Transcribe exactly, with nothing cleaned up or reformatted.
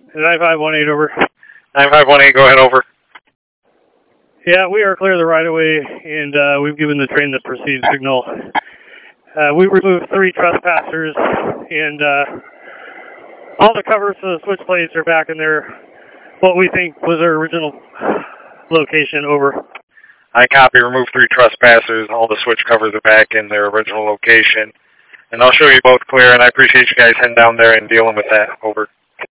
nine five one eight, over. nine five one eight, go ahead, over. Yeah, we are clear of the right-of-way, and uh, we've given the train the proceed signal. Uh, we removed three trespassers, and uh, all the covers for the switch plates are back in their, what we think was their original location, over. I copy, remove three trespassers, all the switch covers are back in their original location. And I'll show you both clear, and I appreciate you guys heading down there and dealing with that, over.